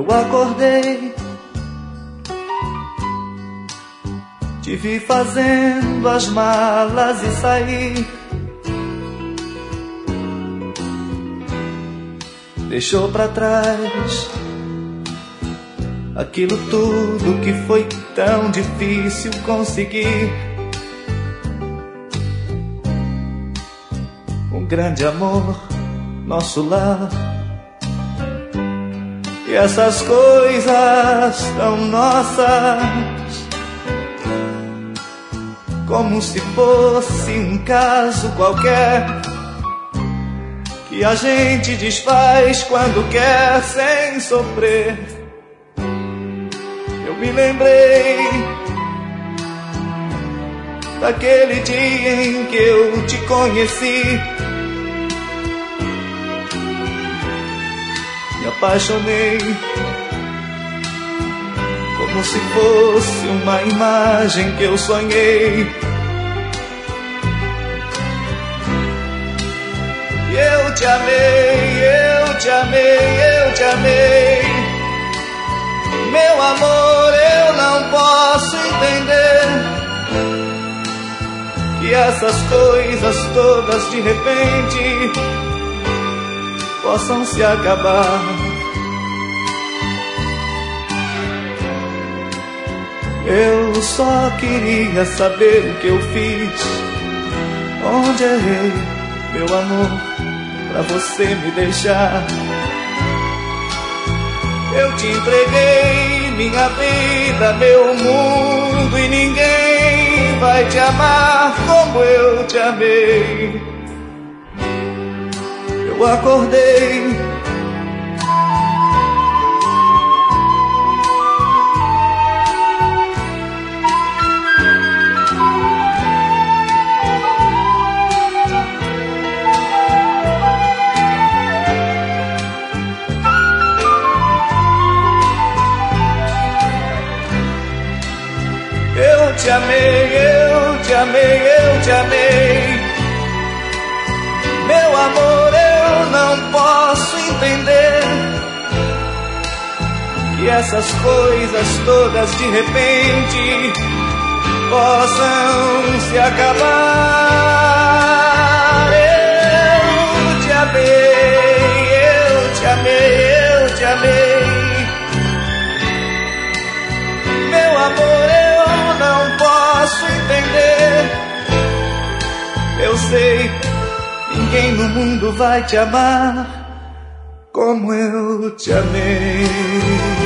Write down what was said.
Eu acordei, te vi fazendo as malas e saí. Deixou pra trás aquilo tudo que foi tão difícil conseguir. Um grande amor, nosso lar, e essas coisas tão nossas, como se fosse um caso qualquer que a gente desfaz quando quer sem sofrer. Eu me lembrei daquele dia em que eu te conheci. Me apaixonei como se fosse uma imagem que eu sonhei. E eu te amei, eu te amei, eu te amei. Meu amor, eu não posso entender que essas coisas todas de repente possam se acabar. Eu só queria saber o que eu fiz, onde errei, meu amor, pra você me deixar. Eu te entreguei minha vida, meu mundo, e ninguém vai te amar como eu te amei. Eu acordei, eu te amei, eu te amei, eu te amei. Meu amor, eu não posso entender que essas coisas todas de repente possam se acabar. Eu te amei, eu te amei, eu te amei. Meu amor, eu não posso entender. Eu sei, ninguém no mundo vai te amar como eu te amei.